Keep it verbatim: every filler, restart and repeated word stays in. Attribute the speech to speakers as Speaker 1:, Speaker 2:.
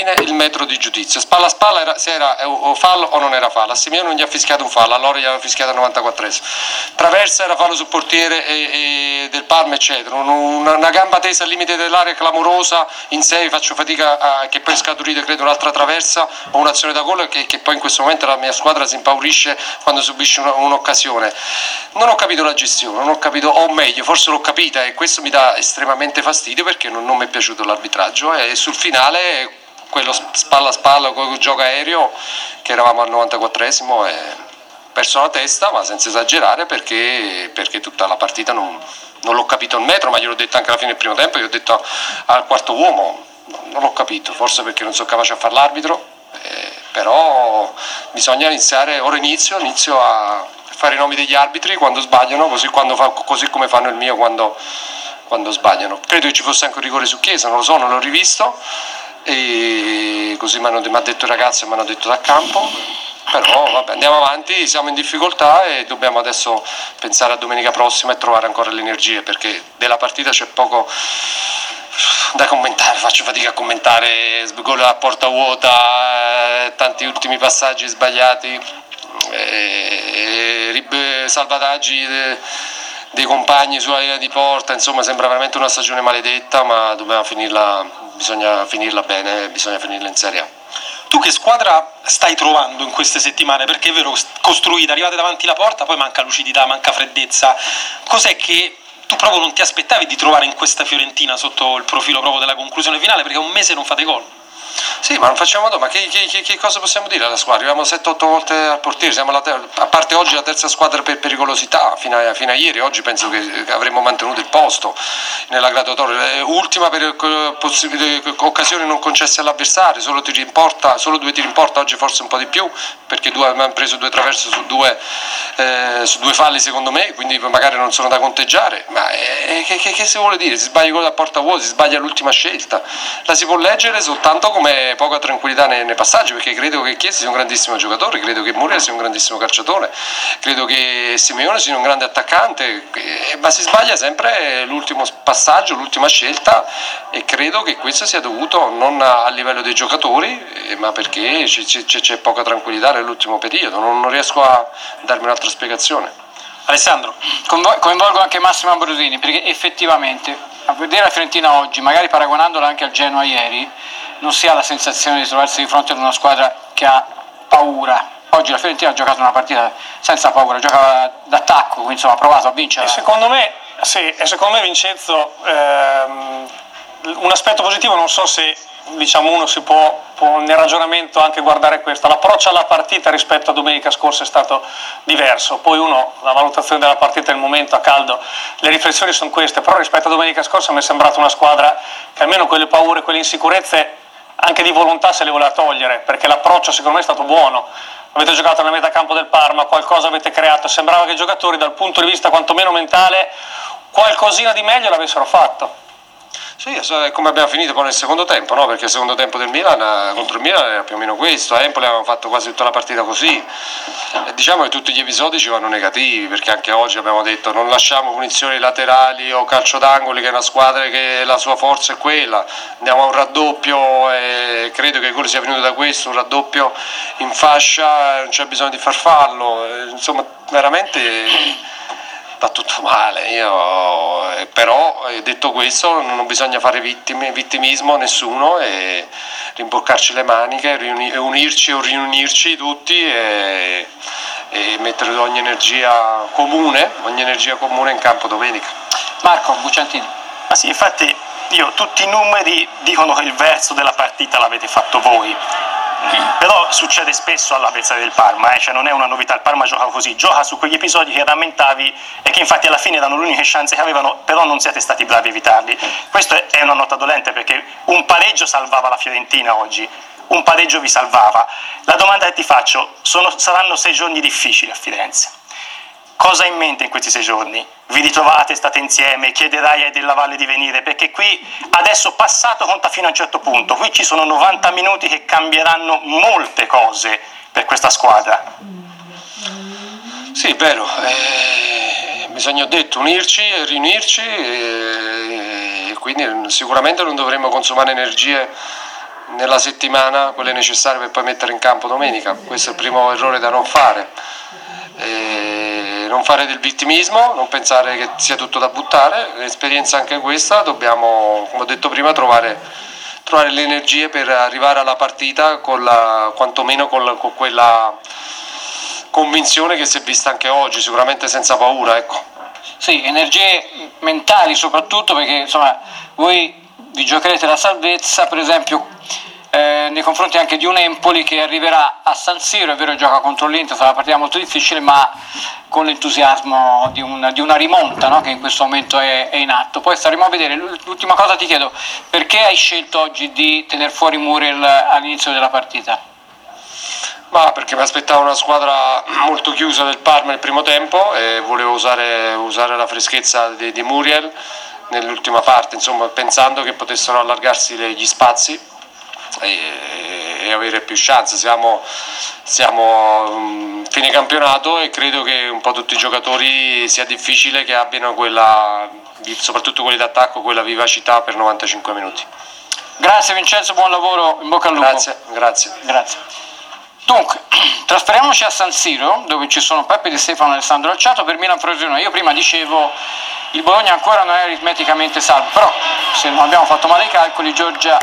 Speaker 1: fine il metro di giudizio. Spalla a spalla era, se era o fallo o non era fallo. A Simeone non gli ha fischiato un fallo, allora gli aveva fischiato al novantaquattresimo. Traversa era fallo sul portiere e, e del Parma, eccetera. Una, una gamba tesa al limite dell'area clamorosa in sei, faccio fatica a, che poi è scaturita credo un'altra traversa o un'azione da gol che, che poi in questo momento la mia squadra si impaurisce quando subisce una, un'occasione. Non ho capito la gestione, non ho capito, o meglio, forse l'ho capita e questo mi dà estremamente fastidio perché non, non mi è piaciuto l'arbitraggio e sul finale quello spalla a spalla con gioco aereo che eravamo al novantaquattresimo e perso la testa, ma senza esagerare, perché, perché tutta la partita non, non l'ho capito il metro, ma gliel'ho detto anche alla fine del primo tempo, gli ho detto al quarto uomo, non l'ho capito, forse perché non sono capace a fare l'arbitro, eh, però bisogna iniziare, ora inizio, inizio a fare i nomi degli arbitri quando sbagliano, così, quando fa, così come fanno il mio quando, quando sbagliano. Credo che ci fosse anche un rigore su Chiesa, non lo so, non l'ho rivisto, e così mi ha detto il ragazzo e mi hanno detto da campo, però vabbè, andiamo avanti, siamo in difficoltà e dobbiamo adesso pensare a domenica prossima e trovare ancora le energie, perché della partita c'è poco da commentare, faccio fatica a commentare, gol a porta vuota, eh, tanti ultimi passaggi sbagliati, eh, eh, salvataggi de, dei compagni sulla linea di porta, insomma sembra veramente una stagione maledetta, ma dobbiamo finirla, bisogna finirla bene, bisogna finirla in Serie A.
Speaker 2: Tu che squadra stai trovando in queste settimane? Perché è vero, costruite, arrivate davanti alla porta, poi manca lucidità, manca freddezza. Cos'è che tu proprio non ti aspettavi di trovare in questa Fiorentina sotto il profilo proprio della conclusione finale? Perché un mese non fate gol.
Speaker 1: Sì, ma non facciamo do, ma che, che, che, che cosa possiamo dire alla squadra? Arriviamo sette otto volte al portiere, siamo la ter- a parte oggi la terza squadra per pericolosità, fino a, fino a ieri, oggi penso che avremmo mantenuto il posto nella graduatoria, ultima per possibili occasioni non concesse all'avversario, solo tiri in porta, solo due tiri in porta, oggi forse un po' di più, perché due, abbiamo preso due traverse su due, eh, su due falli secondo me, quindi magari non sono da conteggiare, ma eh, che, che, che si vuole dire? Si sbaglia gol a porta vuota, si sbaglia l'ultima scelta, la si può leggere soltanto come poca tranquillità nei, nei passaggi, perché credo che Chiesa sia un grandissimo giocatore, credo che Muriel sia un grandissimo calciatore, credo che Simeone sia un grande attaccante, eh, ma si sbaglia sempre l'ultimo passaggio, l'ultima scelta, e credo che questo sia dovuto non a, a livello dei giocatori, eh, ma perché c- c- c'è poca tranquillità nell'ultimo periodo, non, non riesco a darmi un'altra spiegazione.
Speaker 2: Alessandro?
Speaker 3: Coinvolgo anche Massimo Ambrosini, perché effettivamente a vedere la Fiorentina oggi, magari paragonandola anche al Genoa ieri, non si ha la sensazione di trovarsi di fronte ad una squadra che ha paura. Oggi la Fiorentina ha giocato una partita senza paura, giocava d'attacco, quindi insomma ha provato a vincere.
Speaker 2: E secondo me, sì, e secondo me Vincenzo, ehm, un aspetto positivo, non so se diciamo uno si può, può nel ragionamento anche guardare questo, l'approccio alla partita rispetto a domenica scorsa è stato diverso, poi uno, la valutazione della partita nel momento a caldo, le riflessioni sono queste, però rispetto a domenica scorsa mi è sembrata una squadra che almeno quelle paure, quelle insicurezze anche di volontà se le voleva togliere, perché l'approccio secondo me è stato buono. Avete giocato nel metacampo del Parma, qualcosa avete creato, sembrava che i giocatori dal punto di vista quantomeno mentale qualcosina di meglio l'avessero fatto.
Speaker 1: Sì, come abbiamo finito poi nel secondo tempo, no? Perché il secondo tempo del Milan contro il Milan era più o meno questo, a Empoli avevamo fatto quasi tutta la partita così, e diciamo che tutti gli episodi ci vanno negativi, perché anche oggi abbiamo detto non lasciamo punizioni laterali o calcio d'angoli, che è una squadra che la sua forza è quella, andiamo a un raddoppio e credo che il gol sia venuto da questo, un raddoppio in fascia, non c'è bisogno di far fallo, insomma veramente va tutto male. Io, però detto questo non bisogna fare vittime, vittimismo a nessuno e rimboccarci le maniche, riuni, unirci o riunirci tutti e, e mettere ogni energia comune, ogni energia comune in campo domenica.
Speaker 3: Marco Bucciantini.
Speaker 4: Ma sì, infatti io, tutti i numeri dicono che il verso della partita l'avete fatto voi. Però succede spesso all'avversario del Parma, eh? Cioè non è una novità, il Parma gioca così, gioca su quegli episodi che rammentavi e che infatti alla fine erano le uniche chance che avevano, però non siete stati bravi a evitarli. Questa è una nota dolente perché un pareggio salvava la Fiorentina oggi, un pareggio vi salvava. La domanda che ti faccio, sono, saranno sei giorni difficili a Firenze. Cosa hai in mente in questi sei giorni? Vi ritrovate, state insieme, chiederai ai della Valle di venire, perché qui adesso passato conta fino a un certo punto, qui ci sono novanta minuti che cambieranno molte cose per questa squadra.
Speaker 1: Sì, vero, eh, bisogna, ho detto, unirci e riunirci e, e quindi sicuramente non dovremmo consumare energie nella settimana, quelle necessarie per poi mettere in campo domenica. Questo è il primo errore da non fare. E non fare del vittimismo, non pensare che sia tutto da buttare, l'esperienza anche questa, dobbiamo, come ho detto prima, trovare, trovare le energie per arrivare alla partita con la, quantomeno con, la, con quella convinzione che si è vista anche oggi, sicuramente senza paura, ecco.
Speaker 3: Sì, energie mentali soprattutto, perché insomma voi vi giocherete la salvezza, per esempio eh, nei confronti anche di un Empoli che arriverà a San Siro, è vero, gioca contro l'Inter, sarà una partita molto difficile, ma con l'entusiasmo di, un, di una rimonta, no? Che in questo momento è, è in atto. Poi staremo a vedere. L'ultima cosa ti chiedo, perché hai scelto oggi di tenere fuori Muriel all'inizio della partita?
Speaker 1: Ma perché mi aspettavo una squadra molto chiusa del Parma nel primo tempo e volevo usare, usare la freschezza di, di Muriel nell'ultima parte, insomma, pensando che potessero allargarsi le, gli spazi e, e avere più chance. Siamo, siamo um, fine campionato e credo che un po' tutti i giocatori sia difficile che abbiano quella, soprattutto quelli d'attacco, quella vivacità per novantacinque minuti.
Speaker 3: Grazie Vincenzo, buon lavoro, in bocca al lupo.
Speaker 1: Grazie, grazie.
Speaker 3: Grazie. Dunque, trasferiamoci a San Siro, dove ci sono Peppe Di Stefano e Alessandro Alciato per Milan Frosinone. Io prima dicevo il Bologna ancora non è aritmeticamente salvo, però se non abbiamo fatto male i calcoli, Giorgia